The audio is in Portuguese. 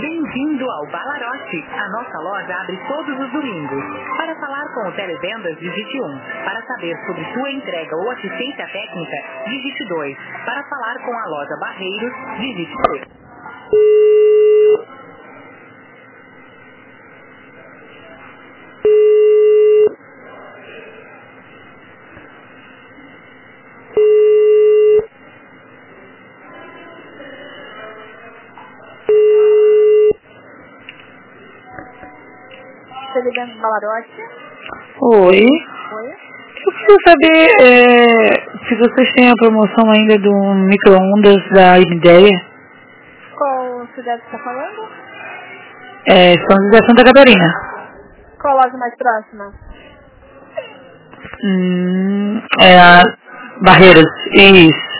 Bem-vindo ao Balarote. A nossa loja abre todos os domingos. Para falar com o Televendas, digite 1. Para saber sobre sua entrega ou assistência técnica, digite 2. Para falar com a loja Barreiros, digite 3. Televendas Balarote. Oi. Oi. Eu queria saber se vocês têm a promoção ainda do micro-ondas da Ideia. Qual cidade você está falando? São José, Santa Catarina. Qual loja mais próxima? É a Barreiros. Isso.